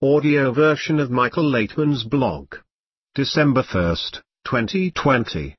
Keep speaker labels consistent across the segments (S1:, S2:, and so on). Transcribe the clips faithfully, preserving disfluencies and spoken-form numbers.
S1: Audio version of Michael Laitman's blog. December first, twenty twenty.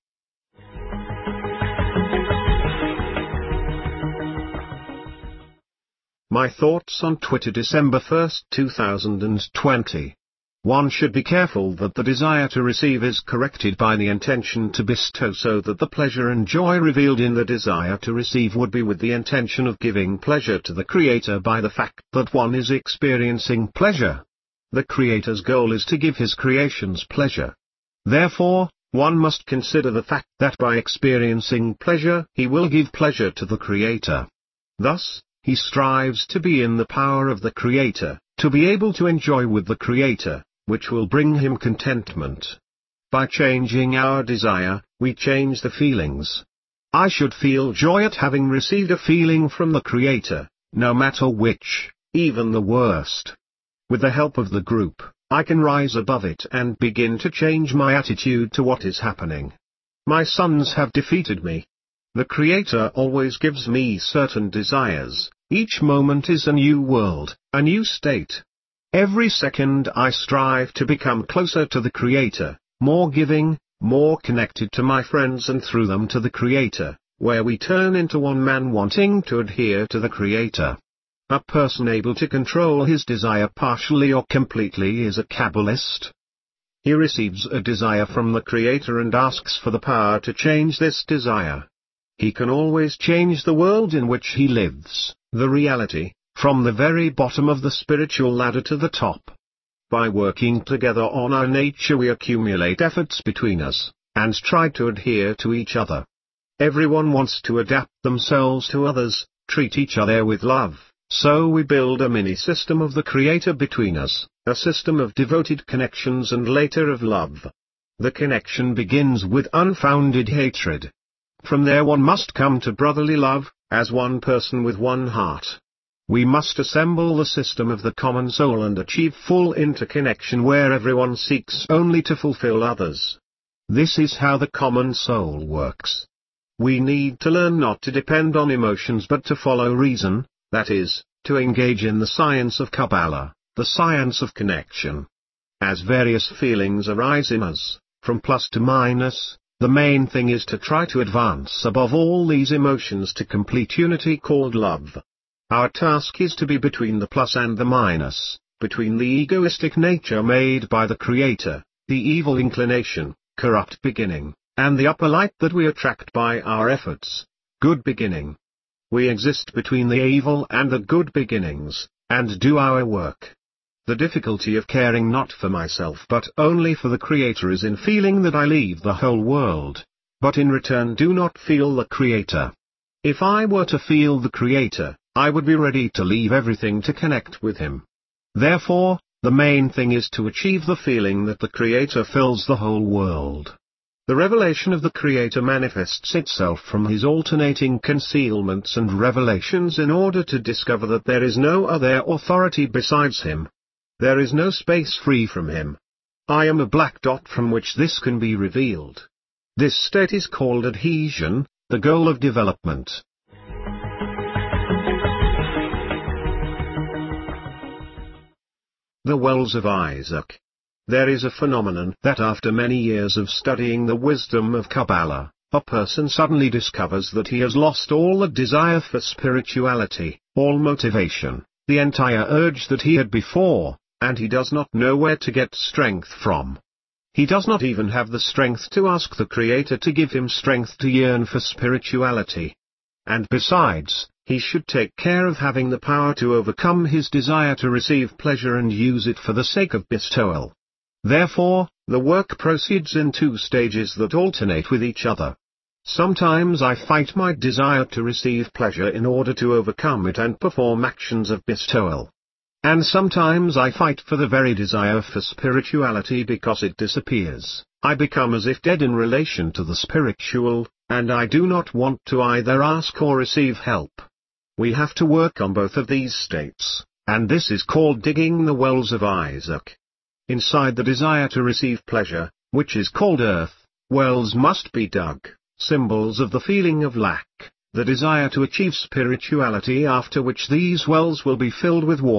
S1: My thoughts on Twitter, December first, two thousand twenty. One should be careful that the desire to receive is corrected by the intention to bestow, so that the pleasure and joy revealed in the desire to receive would be with the intention of giving pleasure to the Creator by the fact that one is experiencing pleasure. The Creator's goal is to give his creations pleasure. Therefore, one must consider the fact that by experiencing pleasure he will give pleasure to the Creator. Thus, he strives to be in the power of the Creator, to be able to enjoy with the Creator, which will bring him contentment. By changing our desire, we change the feelings. I should feel joy at having received a feeling from the Creator, no matter which, even the worst. With the help of the group, I can rise above it and begin to change my attitude to what is happening. My sons have defeated me. The Creator always gives me certain desires. Each moment is a new world, a new state. Every second I strive to become closer to the Creator, more giving, more connected to my friends and through them to the Creator, where we turn into one man wanting to adhere to the Creator. A person able to control his desire partially or completely is a Kabbalist. He receives a desire from the Creator and asks for the power to change this desire. He can always change the world in which he lives, the reality, from the very bottom of the spiritual ladder to the top. By working together on our nature we accumulate efforts between us, and try to adhere to each other. Everyone wants to adapt themselves to others, treat each other with love, so we build a mini-system of the Creator between us, a system of devoted connections and later of love. The connection begins with unfounded hatred. From there one must come to brotherly love, as one person with one heart. We must assemble the system of the common soul and achieve full interconnection where everyone seeks only to fulfill others. This is how the common soul works. We need to learn not to depend on emotions but to follow reason, that is, to engage in the science of Kabbalah, the science of connection. As various feelings arise in us, from plus to minus, the main thing is to try to advance above all these emotions to complete unity called love. Our task is to be between the plus and the minus, between the egoistic nature made by the Creator, the evil inclination, corrupt beginning, and the upper light that we attract by our efforts, good beginning. We exist between the evil and the good beginnings, and do our work. The difficulty of caring not for myself but only for the Creator is in feeling that I leave the whole world, but in return do not feel the Creator. If I were to feel the Creator, I would be ready to leave everything to connect with Him. Therefore, the main thing is to achieve the feeling that the Creator fills the whole world. The revelation of the Creator manifests itself from His alternating concealments and revelations in order to discover that there is no other authority besides Him. There is no space free from Him. I am a black dot from which this can be revealed. This state is called adhesion, the goal of development. The Wells of Isaac. There is a phenomenon that after many years of studying the wisdom of Kabbalah, a person suddenly discovers that he has lost all the desire for spirituality, all motivation, the entire urge that he had before, and he does not know where to get strength from. He does not even have the strength to ask the Creator to give him strength to yearn for spirituality. And besides, he should take care of having the power to overcome his desire to receive pleasure and use it for the sake of bestowal. Therefore, the work proceeds in two stages that alternate with each other. Sometimes I fight my desire to receive pleasure in order to overcome it and perform actions of bestowal. And sometimes I fight for the very desire for spirituality because it disappears. I become as if dead in relation to the spiritual, and I do not want to either ask or receive help. We have to work on both of these states, and this is called digging the wells of Isaac. Inside the desire to receive pleasure, which is called earth, wells must be dug, symbols of the feeling of lack, the desire to achieve spirituality, after which these wells will be filled with water,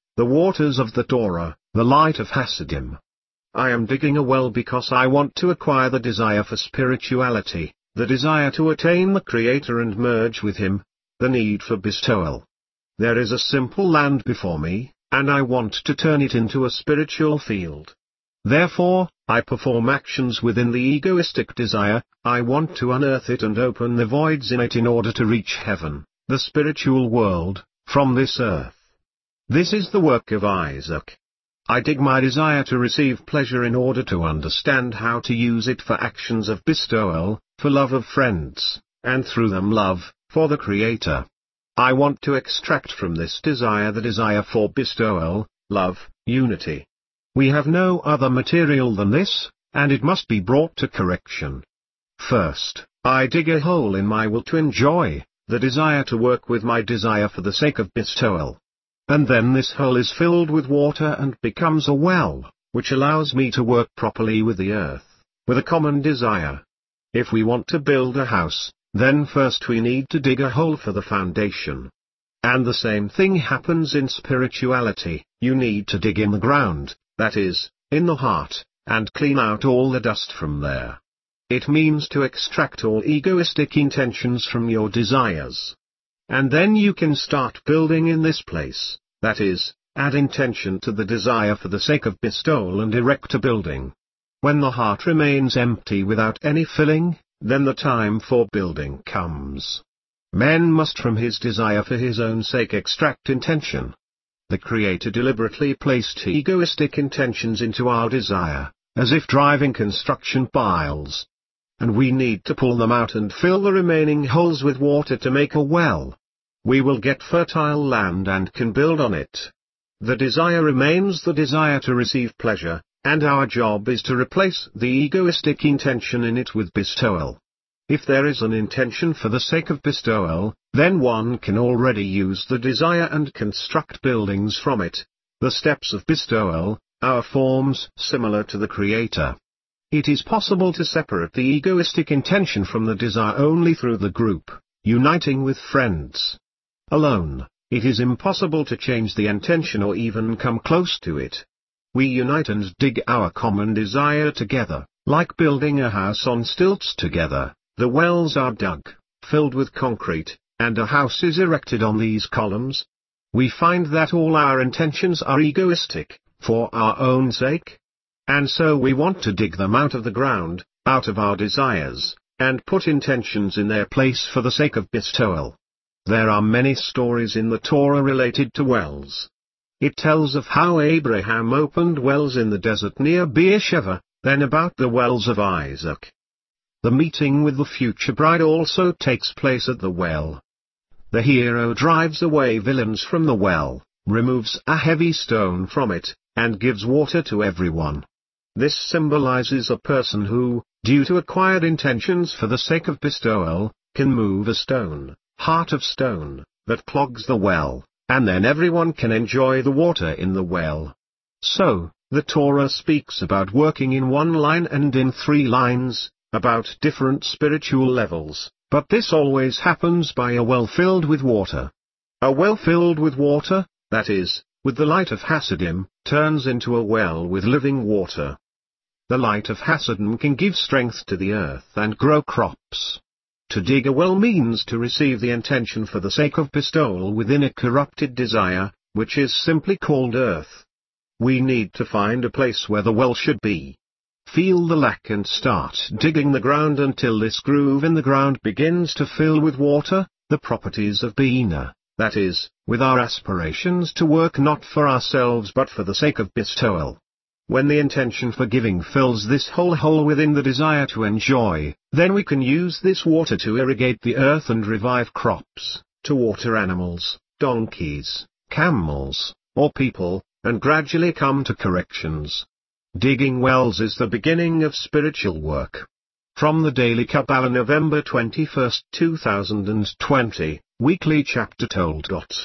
S1: the waters of the Torah, the light of Hasidim. I am digging a well because I want to acquire the desire for spirituality, the desire to attain the Creator and merge with Him, the need for bestowal. There is a simple land before me, and I want to turn it into a spiritual field. Therefore, I perform actions within the egoistic desire. I want to unearth it and open the voids in it in order to reach heaven, the spiritual world, from this earth. This is the work of Isaac. I dig my desire to receive pleasure in order to understand how to use it for actions of bestowal, for love of friends, and through them love, for the Creator. I want to extract from this desire the desire for bestowal, love, unity. We have no other material than this, and it must be brought to correction. First, I dig a hole in my will to enjoy, the desire to work with my desire for the sake of bestowal. And then this hole is filled with water and becomes a well, which allows me to work properly with the earth, with a common desire. If we want to build a house, then first we need to dig a hole for the foundation. And the same thing happens in spirituality. You need to dig in the ground, that is, in the heart, and clean out all the dust from there. It means to extract all egoistic intentions from your desires. And then you can start building in this place, that is, add intention to the desire for the sake of bestowal and erect a building. When the heart remains empty without any filling, then the time for building comes. Man must from his desire for his own sake extract intention. The Creator deliberately placed egoistic intentions into our desire, as if driving construction piles. And we need to pull them out and fill the remaining holes with water to make a well. We will get fertile land and can build on it. The desire remains the desire to receive pleasure, and our job is to replace the egoistic intention in it with bestowal. If there is an intention for the sake of bestowal, then one can already use the desire and construct buildings from it. The steps of bestowal are forms similar to the Creator. It is possible to separate the egoistic intention from the desire only through the group, uniting with friends. Alone, it is impossible to change the intention or even come close to it. We unite and dig our common desire together, like building a house on stilts together. The wells are dug, filled with concrete, and a house is erected on these columns. We find that all our intentions are egoistic, for our own sake. And so we want to dig them out of the ground, out of our desires, and put intentions in their place for the sake of bestowal. There are many stories in the Torah related to wells. It tells of how Abraham opened wells in the desert near Beersheba, then about the wells of Isaac. The meeting with the future bride also takes place at the well. The hero drives away villains from the well, removes a heavy stone from it, and gives water to everyone. This symbolizes a person who, due to acquired intentions for the sake of bestowal, can move a stone, heart of stone, that clogs the well, and then everyone can enjoy the water in the well. So, the Torah speaks about working in one line and in three lines, about different spiritual levels, but this always happens by a well filled with water. A well filled with water, that is, with the light of Hasidim, turns into a well with living water. The light of Hasidim can give strength to the earth and grow crops. To dig a well means to receive the intention for the sake of bestowal within a corrupted desire, which is simply called earth. We need to find a place where the well should be. Feel the lack and start digging the ground until this groove in the ground begins to fill with water, the properties of Bina, that is, with our aspirations to work not for ourselves but for the sake of bestowal. When the intention for giving fills this whole hole within the desire to enjoy, then we can use this water to irrigate the earth and revive crops, to water animals, donkeys, camels, or people, and gradually come to corrections. Digging wells is the beginning of spiritual work. From the Daily Kabbalah, November twenty-first, two thousand twenty, Weekly Chapter Told.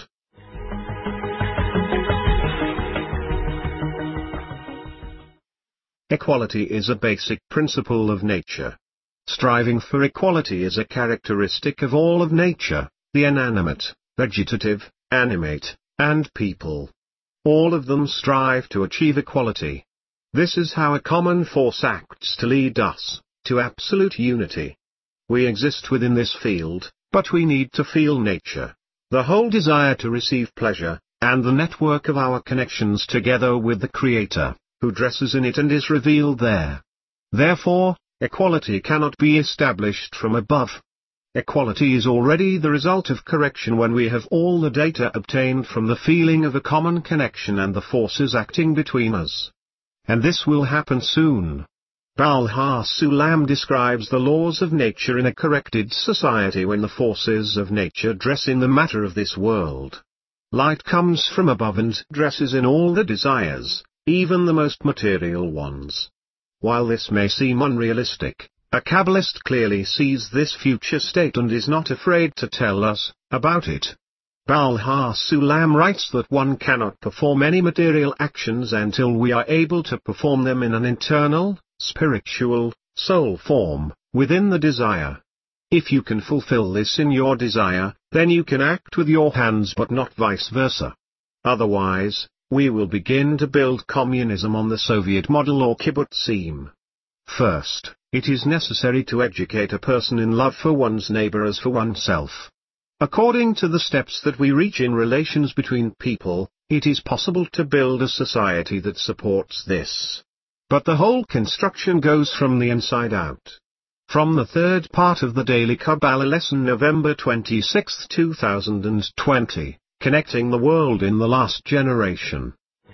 S1: Equality is a basic principle of nature. Striving for equality is a characteristic of all of nature, the inanimate, vegetative, animate, and people. All of them strive to achieve equality. This is how a common force acts to lead us to absolute unity. We exist within this field, but we need to feel nature, the whole desire to receive pleasure, and the network of our connections together with the Creator, who dresses in it and is revealed there. Therefore, equality cannot be established from above. Equality is already the result of correction when we have all the data obtained from the feeling of a common connection and the forces acting between us. And this will happen soon. Bal-Hasulam describes the laws of nature in a corrected society when the forces of nature dress in the matter of this world. Light comes from above and dresses in all the desires, even the most material ones. While this may seem unrealistic, a Kabbalist clearly sees this future state and is not afraid to tell us about it. Bal-Hasulam writes that one cannot perform any material actions until we are able to perform them in an internal, spiritual, soul form, within the desire. If you can fulfill this in your desire, then you can act with your hands but not vice versa. Otherwise, we will begin to build communism on the Soviet model or kibbutzim. First, it is necessary to educate a person in love for one's neighbor as for oneself. According to the steps that we reach in relations between people, it is possible to build a society that supports this. But the whole construction goes from the inside out. From the third part of the Daily Kabbalah lesson, November twenty-sixth, two thousand twenty, Connecting the World in the Last Generation.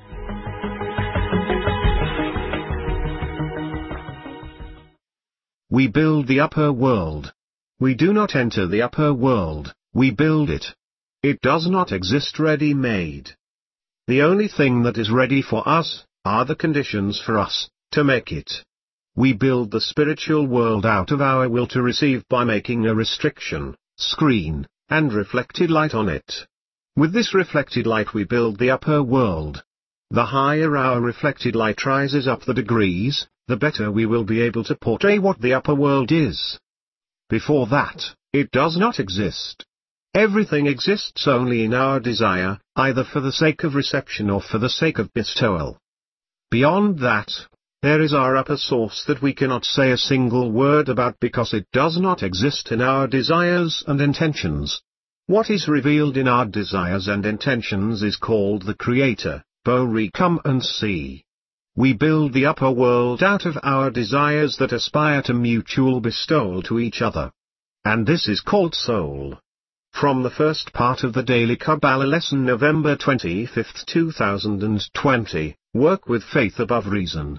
S1: We build the upper world. We do not enter the upper world, we build it. It does not exist ready-made. The only thing that is ready for us are the conditions for us to make it. We build the spiritual world out of our will to receive by making a restriction, screen, and reflected light on it. With this reflected light we build the upper world. The higher our reflected light rises up the degrees, the better we will be able to portray what the upper world is. Before that, it does not exist. Everything exists only in our desire, either for the sake of reception or for the sake of bestowal. Beyond that, there is our upper source that we cannot say a single word about because it does not exist in our desires and intentions. What is revealed in our desires and intentions is called the Creator, Bori, come and see. We build the upper world out of our desires that aspire to mutual bestowal to each other. And this is called soul. From the first part of the Daily Kabbalah lesson, November twenty-fifth, two thousand twenty, Work with Faith Above Reason.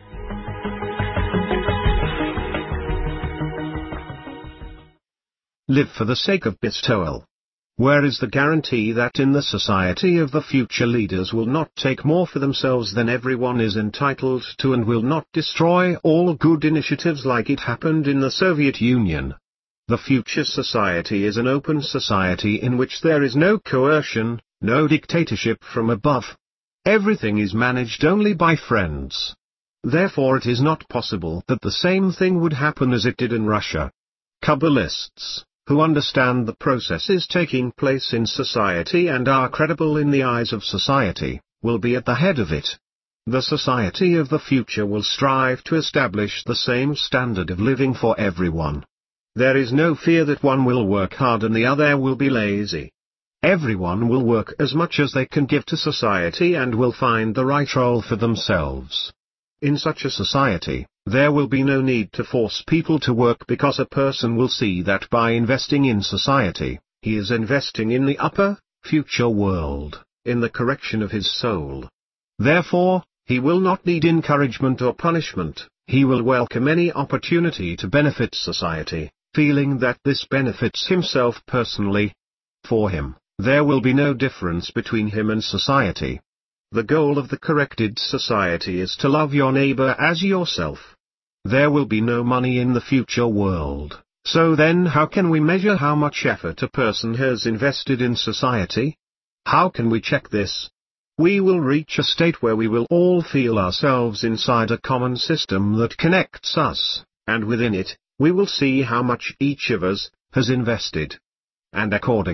S1: Live for the sake of bestowal. Where is the guarantee that in the society of the future leaders will not take more for themselves than everyone is entitled to and will not destroy all good initiatives like it happened in the Soviet Union? The future society is an open society in which there is no coercion, no dictatorship from above. Everything is managed only by friends. Therefore it is not possible that the same thing would happen as it did in Russia. Kabbalists, who understand the processes taking place in society and are credible in the eyes of society, will be at the head of it. The society of the future will strive to establish the same standard of living for everyone. There is no fear that one will work hard and the other will be lazy. Everyone will work as much as they can give to society and will find the right role for themselves. In such a society, there will be no need to force people to work because a person will see that by investing in society, he is investing in the upper, future world, in the correction of his soul. Therefore, he will not need encouragement or punishment, he will welcome any opportunity to benefit society, feeling that this benefits himself personally. For him, there will be no difference between him and society. The goal of the corrected society is to love your neighbor as yourself. There will be no money in the future world, so then how can we measure how much effort a person has invested in society? How can we check this? We will reach a state where we will all feel ourselves inside a common system that connects us, and within it, we will see how much each of us has invested. And accordingly,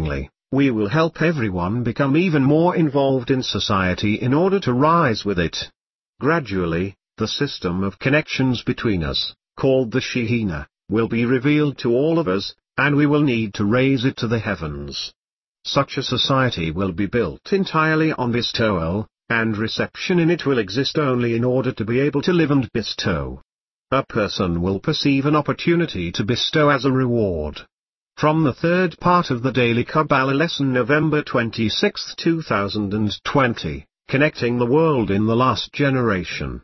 S1: We will help everyone become even more involved in society in order to rise with it. Gradually, the system of connections between us, called the Shehina, will be revealed to all of us, and we will need to raise it to the heavens. Such a society will be built entirely on bestowal, and reception in it will exist only in order to be able to live and bestow. A person will perceive an opportunity to bestow as a reward. From the third part of the Daily Kabbalah Lesson, November twenty-sixth, two thousand twenty, Connecting the World in the Last Generation.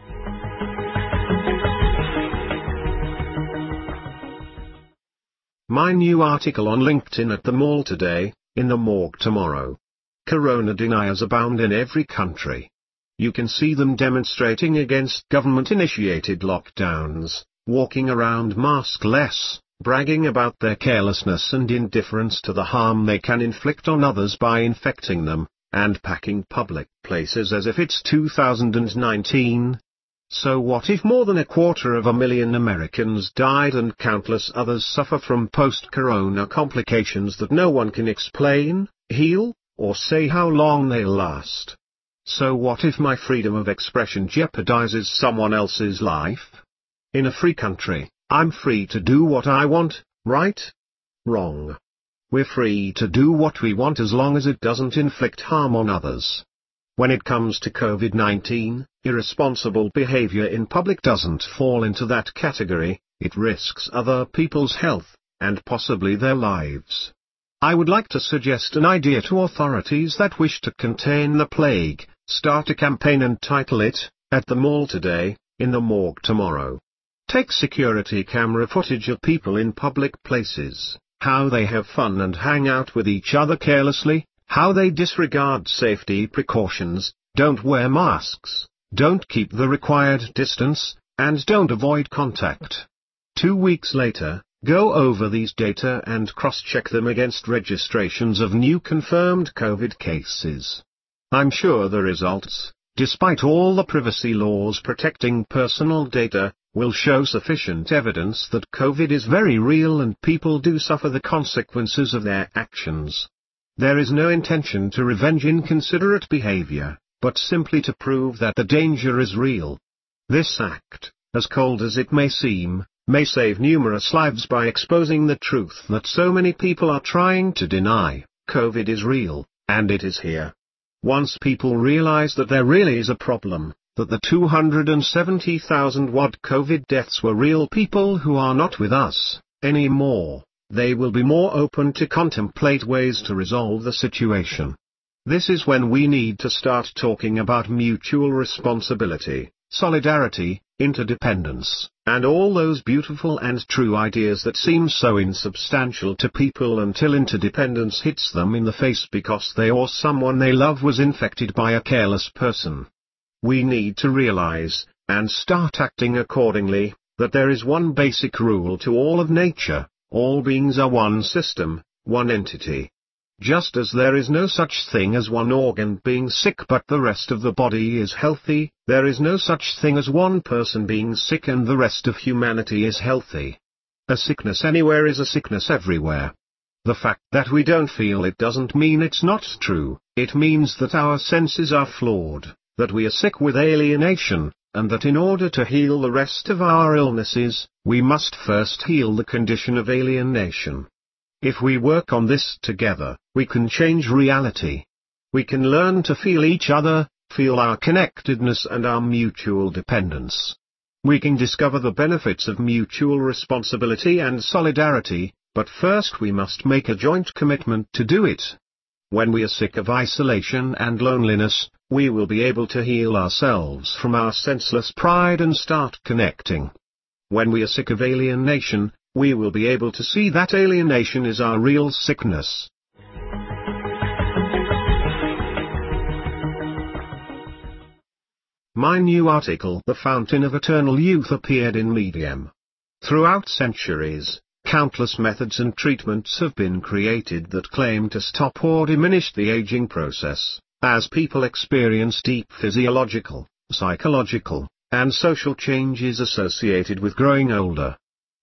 S1: My new article on LinkedIn: at the mall today, in the morgue tomorrow. Corona deniers abound in every country. You can see them demonstrating against government-initiated lockdowns, walking around maskless, bragging about their carelessness and indifference to the harm they can inflict on others by infecting them, and packing public places as if it's two thousand nineteen. So what if more than a quarter of a million Americans died and countless others suffer from post-corona complications that no one can explain, heal, or say how long they'll last? So what if my freedom of expression jeopardizes someone else's life? In a free country, I'm free to do what I want, right? Wrong. We're free to do what we want as long as it doesn't inflict harm on others. When it comes to COVID nineteen, irresponsible behavior in public doesn't fall into that category. It risks other people's health, and possibly their lives. I would like to suggest an idea to authorities that wish to contain the plague. Start a campaign and title it, "At the Mall Today, in the Morgue Tomorrow." Take security camera footage of people in public places, how they have fun and hang out with each other carelessly, how they disregard safety precautions, don't wear masks, don't keep the required distance, and don't avoid contact. Two weeks later, go over these data and cross-check them against registrations of new confirmed COVID cases. I'm sure the results, despite all the privacy laws protecting personal data, will show sufficient evidence that COVID is very real and people do suffer the consequences of their actions. There is no intention to revenge inconsiderate behavior, but simply to prove that the danger is real. This act, as cold as it may seem, may save numerous lives by exposing the truth that so many people are trying to deny. COVID is real, and it is here. Once people realize that there really is a problem, that the two hundred seventy thousand odd COVID deaths were real people who are not with us anymore, they will be more open to contemplate ways to resolve the situation. This is when we need to start talking about mutual responsibility, solidarity, interdependence, and all those beautiful and true ideas that seem so insubstantial to people until interdependence hits them in the face because they or someone they love was infected by a careless person. We need to realize, and start acting accordingly, that there is one basic rule to all of nature: all beings are one system, one entity. Just as there is no such thing as one organ being sick but the rest of the body is healthy, there is no such thing as one person being sick and the rest of humanity is healthy. A sickness anywhere is a sickness everywhere. The fact that we don't feel it doesn't mean it's not true, it means that our senses are flawed, that we are sick with alienation, and that in order to heal the rest of our illnesses, we must first heal the condition of alienation. If we work on this together, we can change reality. We can learn to feel each other, feel our connectedness and our mutual dependence. We can discover the benefits of mutual responsibility and solidarity, but first we must make a joint commitment to do it. When we are sick of isolation and loneliness, we will be able to heal ourselves from our senseless pride and start connecting. When we are sick of alienation, we will be able to see that alienation is our real sickness. My new article, "The Fountain of Eternal Youth," appeared in Medium. Throughout centuries, countless methods and treatments have been created that claim to stop or diminish the aging process, as people experience deep physiological, psychological, and social changes associated with growing older.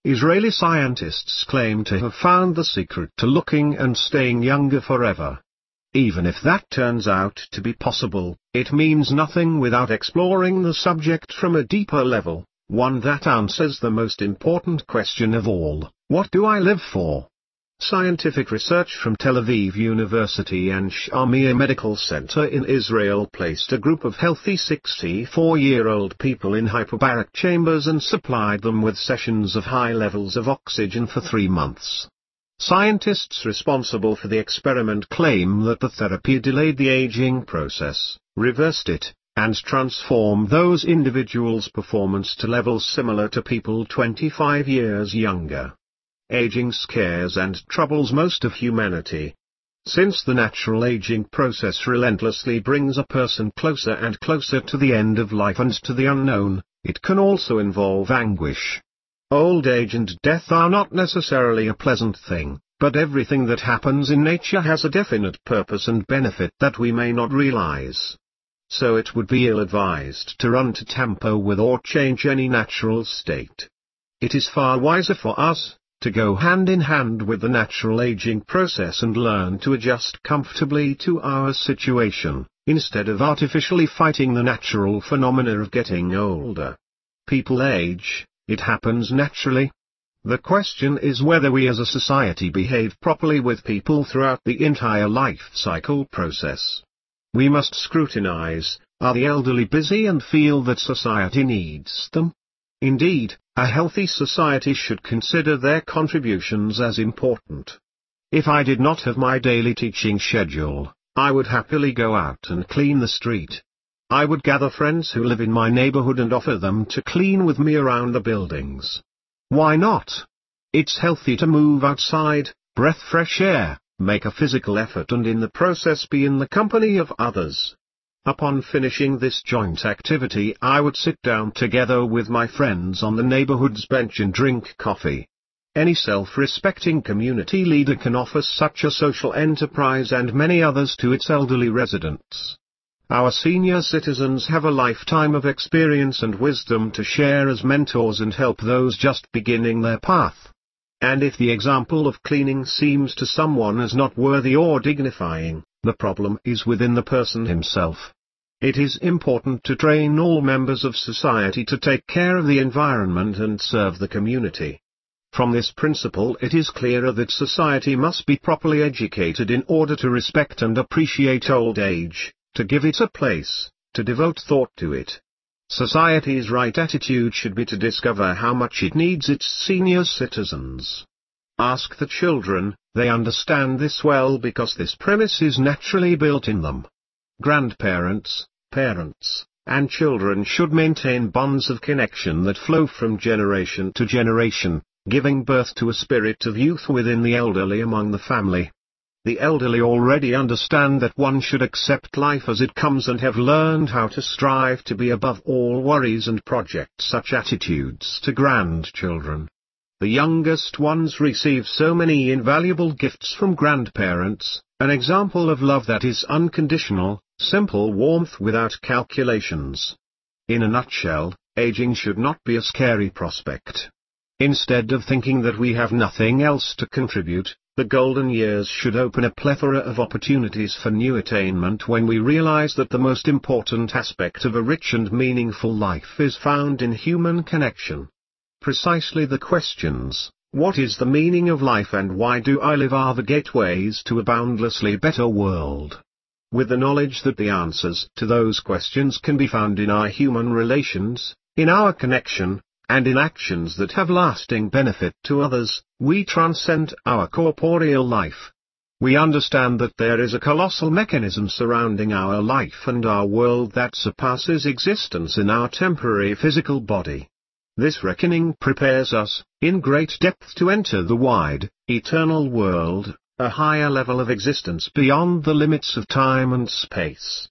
S1: Israeli scientists claim to have found the secret to looking and staying younger forever. Even if that turns out to be possible, it means nothing without exploring the subject from a deeper level, one that answers the most important question of all: what do I live for? Scientific research from Tel Aviv University and Shamir Medical Center in Israel placed a group of healthy sixty-four-year-old people in hyperbaric chambers and supplied them with sessions of high levels of oxygen for three months. Scientists responsible for the experiment claim that the therapy delayed the aging process, reversed it, and transformed those individuals' performance to levels similar to people twenty-five years younger. Aging scares and troubles most of humanity. Since the natural aging process relentlessly brings a person closer and closer to the end of life and to the unknown, it can also involve anguish. Old age and death are not necessarily a pleasant thing, but everything that happens in nature has a definite purpose and benefit that we may not realize. So it would be ill-advised to run to tamper with or change any natural state. It is far wiser for us to go hand in hand with the natural aging process and learn to adjust comfortably to our situation, instead of artificially fighting the natural phenomena of getting older. People age, it happens naturally. The question is whether we as a society behave properly with people throughout the entire life cycle process. We must scrutinize, are the elderly busy and feel that society needs them? Indeed, a healthy society should consider their contributions as important. If I did not have my daily teaching schedule, I would happily go out and clean the street. I would gather friends who live in my neighborhood and offer them to clean with me around the buildings. Why not? It's healthy to move outside, breathe fresh air, make a physical effort and in the process be in the company of others. Upon finishing this joint activity, I would sit down together with my friends on the neighborhood's bench and drink coffee. Any self-respecting community leader can offer such a social enterprise and many others to its elderly residents. Our senior citizens have a lifetime of experience and wisdom to share as mentors and help those just beginning their path. And if the example of cleaning seems to someone as not worthy or dignifying, the problem is within the person himself. It is important to train all members of society to take care of the environment and serve the community. From this principle it is clearer that society must be properly educated in order to respect and appreciate old age, to give it a place, to devote thought to it. Society's right attitude should be to discover how much it needs its senior citizens. Ask the children, they understand this well because this premise is naturally built in them. Grandparents, parents, and children should maintain bonds of connection that flow from generation to generation, giving birth to a spirit of youth within the elderly among the family. The elderly already understand that one should accept life as it comes and have learned how to strive to be above all worries and project such attitudes to grandchildren. The youngest ones receive so many invaluable gifts from grandparents, an example of love that is unconditional, simple warmth without calculations. In a nutshell, aging should not be a scary prospect. Instead of thinking that we have nothing else to contribute, the golden years should open a plethora of opportunities for new attainment when we realize that the most important aspect of a rich and meaningful life is found in human connection. Precisely the questions, what is the meaning of life and why do I live, are the gateways to a boundlessly better world. With the knowledge that the answers to those questions can be found in our human relations, in our connection, and in actions that have lasting benefit to others, we transcend our corporeal life. We understand that there is a colossal mechanism surrounding our life and our world that surpasses existence in our temporary physical body. This reckoning prepares us, in great depth, to enter the wide, eternal world, a higher level of existence beyond the limits of time and space.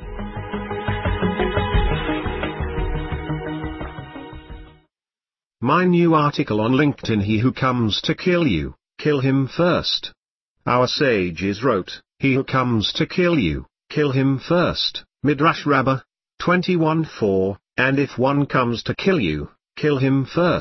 S1: My new article on LinkedIn: He who comes to kill you, kill him first. Our sages wrote, he who comes to kill you, kill him first, Midrash Rabbah twenty-one four, and if one comes to kill you, kill him first,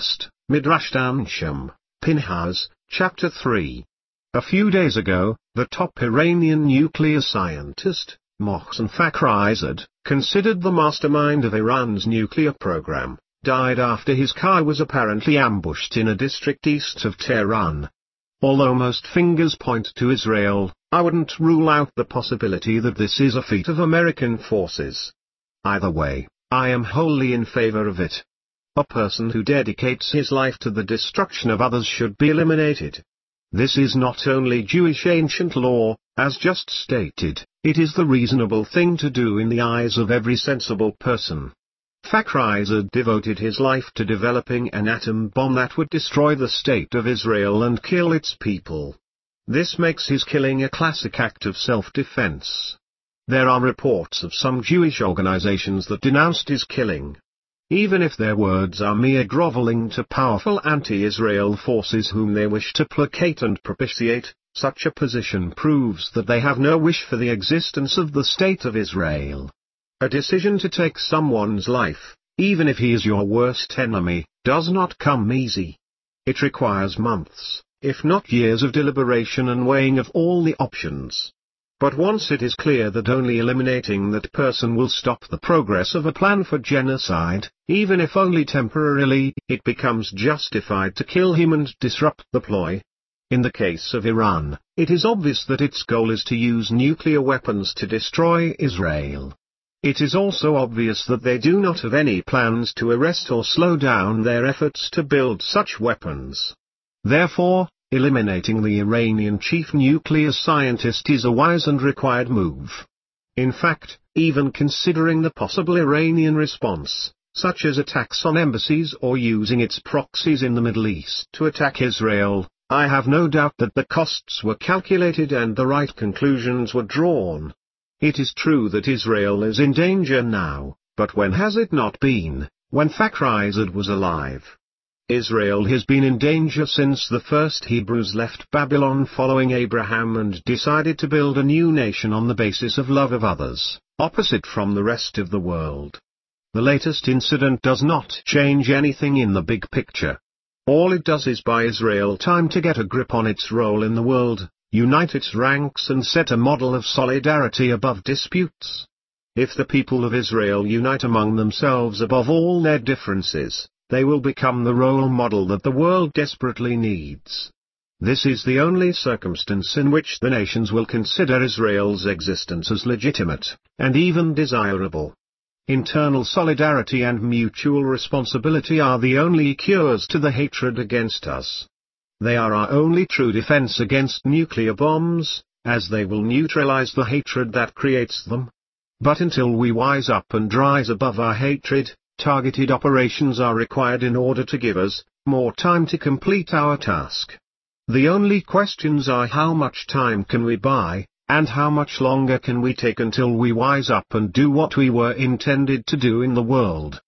S1: Midrash Tanshim, Pinhas, Chapter three. A few days ago, the top Iranian nuclear scientist, Mohsen Fakhrizadeh, considered the mastermind of Iran's nuclear program, died after his car was apparently ambushed in a district east of Tehran. Although most fingers point to Israel, I wouldn't rule out the possibility that this is a feat of American forces. Either way, I am wholly in favor of it. A person who dedicates his life to the destruction of others should be eliminated. This is not only Jewish ancient law, as just stated, it is the reasonable thing to do in the eyes of every sensible person. Fakhrizadeh devoted his life to developing an atom bomb that would destroy the state of Israel and kill its people. This makes his killing a classic act of self-defense. There are reports of some Jewish organizations that denounced his killing. Even if their words are mere groveling to powerful anti-Israel forces whom they wish to placate and propitiate, such a position proves that they have no wish for the existence of the state of Israel. A decision to take someone's life, even if he is your worst enemy, does not come easy. It requires months, if not years of deliberation and weighing of all the options. But once it is clear that only eliminating that person will stop the progress of a plan for genocide, even if only temporarily, it becomes justified to kill him and disrupt the ploy. In the case of Iran, it is obvious that its goal is to use nuclear weapons to destroy Israel. It is also obvious that they do not have any plans to arrest or slow down their efforts to build such weapons. Therefore, eliminating the Iranian chief nuclear scientist is a wise and required move. In fact, even considering the possible Iranian response, such as attacks on embassies or using its proxies in the Middle East to attack Israel, I have no doubt that the costs were calculated and the right conclusions were drawn. It is true that Israel is in danger now, but when has it not been, when Fakhrizadeh was alive? Israel has been in danger since the first Hebrews left Babylon following Abraham and decided to build a new nation on the basis of love of others, opposite from the rest of the world. The latest incident does not change anything in the big picture. All it does is buy Israel time to get a grip on its role in the world, unite its ranks and set a model of solidarity above disputes. If the people of Israel unite among themselves above all their differences, they will become the role model that the world desperately needs. This is the only circumstance in which the nations will consider Israel's existence as legitimate, and even desirable. Internal solidarity and mutual responsibility are the only cures to the hatred against us. They are our only true defense against nuclear bombs, as they will neutralize the hatred that creates them. But until we wise up and rise above our hatred, targeted operations are required in order to give us more time to complete our task. The only questions are how much time can we buy, and how much longer can we take until we wise up and do what we were intended to do in the world.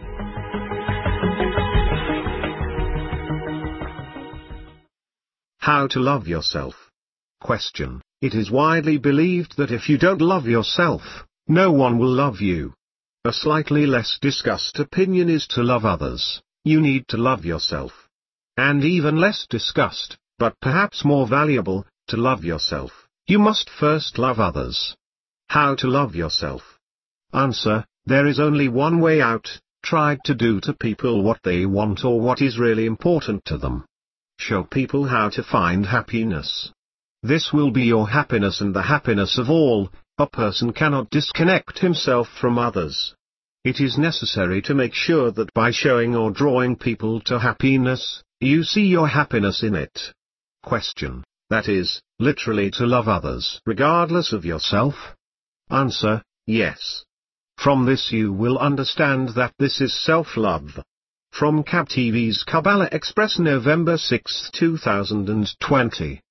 S1: How to love yourself? Question. It is widely believed that if you don't love yourself, no one will love you. A slightly less discussed opinion is to love others. You need to love yourself. And even less discussed, but perhaps more valuable, to love yourself, you must first love others. How to love yourself? Answer. There is only one way out: try to do to people what they want or what is really important to them. Show people how to find happiness. This will be your happiness and the happiness of all. A person cannot disconnect himself from others. It is necessary to make sure that by showing or drawing people to happiness, you see your happiness in it. Question. That is, literally to love others regardless of yourself? Answer. Yes. From this you will understand that this is self-love. From K A B T V's Kabbalah Express, November sixth two thousand twenty.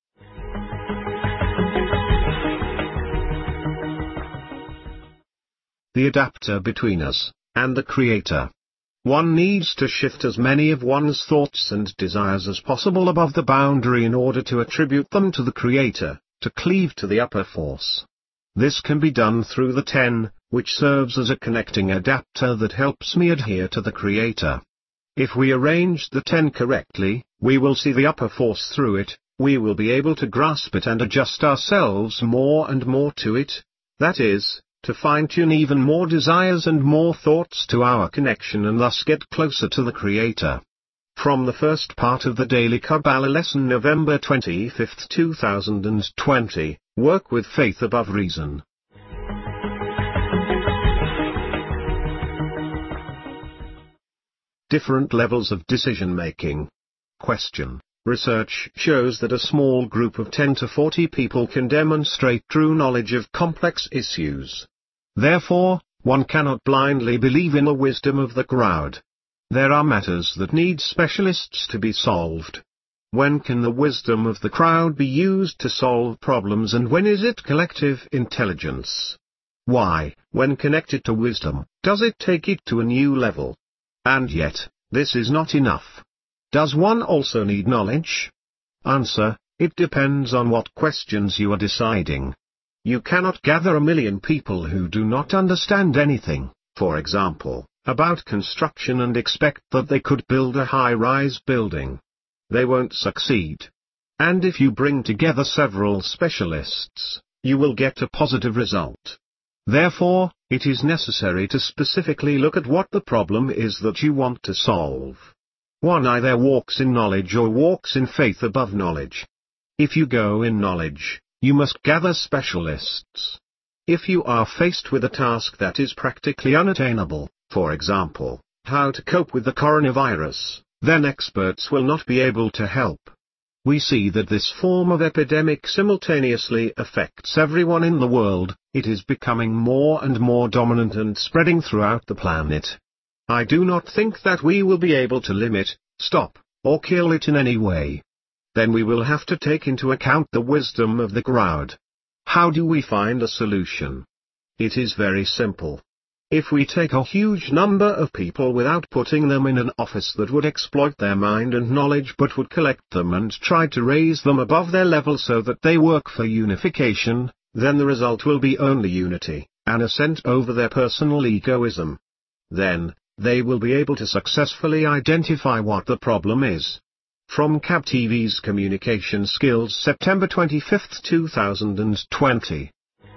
S1: The adapter between us and the Creator. One needs to shift as many of one's thoughts and desires as possible above the boundary in order to attribute them to the Creator, to cleave to the upper force. This can be done through the ten, which serves as a connecting adapter that helps me adhere to the Creator. If we arrange the ten correctly, we will see the upper force through it, we will be able to grasp it and adjust ourselves more and more to it, that is, to fine-tune even more desires and more thoughts to our connection and thus get closer to the Creator. From the first part of the Daily Kabbalah Lesson, November twenty-fifth, two thousand twenty, Work with Faith Above Reason. Different levels of decision-making. Question. Research shows that a small group of ten to forty people can demonstrate true knowledge of complex issues. Therefore, one cannot blindly believe in the wisdom of the crowd. There are matters that need specialists to be solved. When can the wisdom of the crowd be used to solve problems, and when is it collective intelligence? Why, when connected to wisdom, does it take it to a new level? And yet, this is not enough. Does one also need knowledge? Answer, it depends on what questions you are deciding. You cannot gather a million people who do not understand anything, for example, about construction and expect that they could build a high-rise building. They won't succeed. And if you bring together several specialists, you will get a positive result. Therefore, it is necessary to specifically look at what the problem is that you want to solve. One either walks in knowledge or walks in faith above knowledge. If you go in knowledge, you must gather specialists. If you are faced with a task that is practically unattainable, for example, how to cope with the coronavirus, then experts will not be able to help. We see that this form of epidemic simultaneously affects everyone in the world, it is becoming more and more dominant and spreading throughout the planet. I do not think that we will be able to limit, stop, or kill it in any way. Then we will have to take into account the wisdom of the crowd. How do we find a solution? It is very simple. If we take a huge number of people without putting them in an office that would exploit their mind and knowledge but would collect them and try to raise them above their level so that they work for unification, then the result will be only unity, an ascent over their personal egoism. Then, they will be able to successfully identify what the problem is. From K A B T V's Communication Skills, September twenty-fifth, two thousand twenty.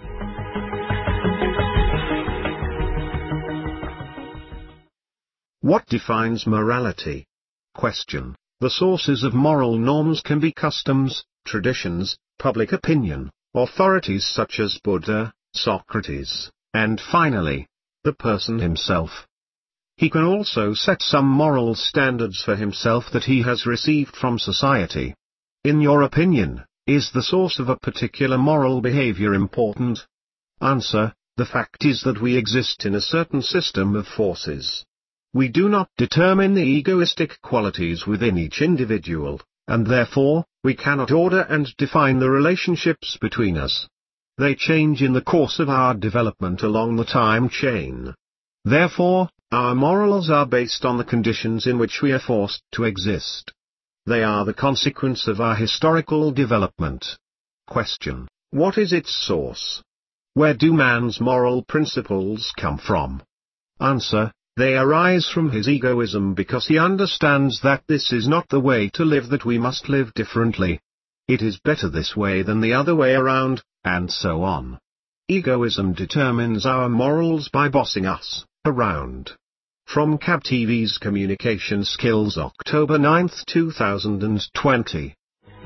S1: What defines morality? Question. The sources of moral norms can be customs, traditions, public opinion, authorities such as Buddha, Socrates, and finally, the person himself. He can also set some moral standards for himself that he has received from society. In your opinion, is the source of a particular moral behavior important? Answer, the fact is that we exist in a certain system of forces. We do not determine the egoistic qualities within each individual, and therefore, we cannot order and define the relationships between us. They change in the course of our development along the time chain. Therefore, our morals are based on the conditions in which we are forced to exist. They are the consequence of our historical development. Question. What is its source? Where do man's moral principles come from? Answer. They arise from his egoism because he understands that this is not the way to live, that we must live differently. It is better this way than the other way around, and so on. Egoism determines our morals by bossing us around. From K A B T V's Communication Skills, October ninth, two thousand twenty.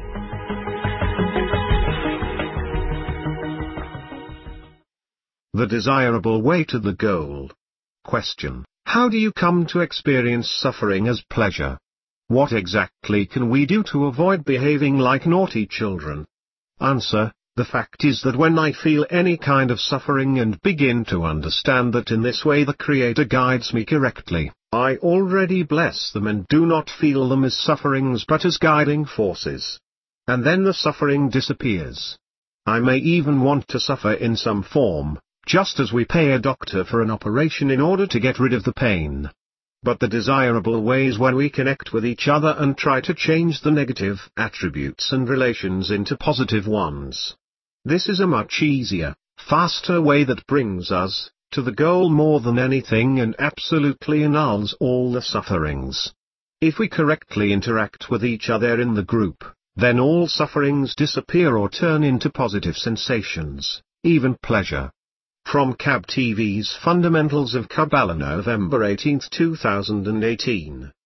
S1: The desirable way to the goal. Question. How do you come to experience suffering as pleasure? What exactly can we do to avoid behaving like naughty children? Answer. The fact is that when I feel any kind of suffering and begin to understand that in this way the Creator guides me correctly, I already bless them and do not feel them as sufferings but as guiding forces. And then the suffering disappears. I may even want to suffer in some form, just as we pay a doctor for an operation in order to get rid of the pain. But the desirable way is when we connect with each other and try to change the negative attributes and relations into positive ones. This is a much easier, faster way that brings us to the goal more than anything and absolutely annuls all the sufferings. If we correctly interact with each other in the group, then all sufferings disappear or turn into positive sensations, even pleasure. From C A B T V's Fundamentals of Kabbalah, November eighteenth two thousand eighteen.